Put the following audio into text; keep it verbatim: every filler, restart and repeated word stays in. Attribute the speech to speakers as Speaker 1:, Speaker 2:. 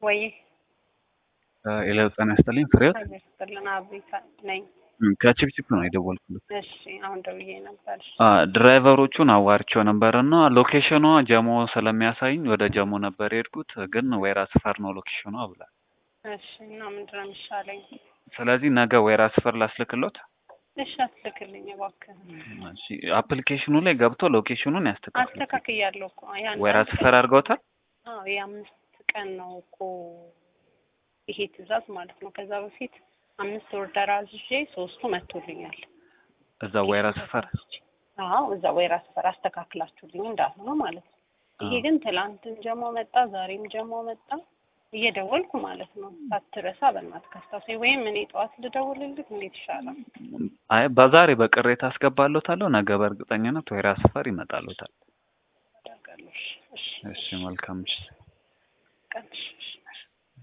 Speaker 1: ወይ
Speaker 2: ኤላው ጤና ይስጥልኝ ፍሬህይወት
Speaker 1: አቤት አቤት ነኝ።
Speaker 2: ከቺፕቺፕ ነው የደወልኩት።
Speaker 1: እሺ አሁን ደውዬ ነበር።
Speaker 2: አ ድራይቨሮቹን አዋርቸው ነበርና ሎኬሽኗ ጀሞ ስለሚያሳይኝ ወደ ጀሞ ነበር የሄድኩት፣ ግን ወይራ ሰፈር ነው ሎኬሽኗ ብሏል።
Speaker 1: እሺ እና ምንድነው የሚሻለኝ?
Speaker 2: ስለዚህ ነገ ወይራ ሰፈር ላስልክሎት።
Speaker 1: እሺ አስልክልኝ እባክህ።
Speaker 2: እሺ አፕሊኬሽኑ ላይ ገብቶ ሎኬሽኑን ያስተካክል።
Speaker 1: አስተካክያለሁ እኮ ያን
Speaker 2: ወይራ ሰፈር አድርገውታል።
Speaker 1: አዎ የአምስት ቀን ነው እኮ ይሄ ትዕዛዝ ማለት ነው። ከዛ በፊት አምስት ኦርደር አዝዤ ሶስቱ መጥቶልኛል።
Speaker 2: እዛ ወይራ ሰፈር
Speaker 1: አዎ እዛ ወይራ ሰፈር አስተካክላችሁልኝ እንዳልሆነ ማለት ነው። ይሄ ግን ትላንትም ጀሞ መጣ፣ ዛሬም ጀሞ መጣ። እየደወልኩ ማለት ነው። ሳትረሳ በእናትህ ካስታውሰኝ ወይም እኔ ጠዋት ልደውልልህ እንዴት ይሻላል?
Speaker 2: አይ በዛሬ በቅሬታ አስገባለታለሁ። ነገ በእርግጠኝነት ወይራ ሰፈር ይመጣልዎታል። እሺ መልካም እሺ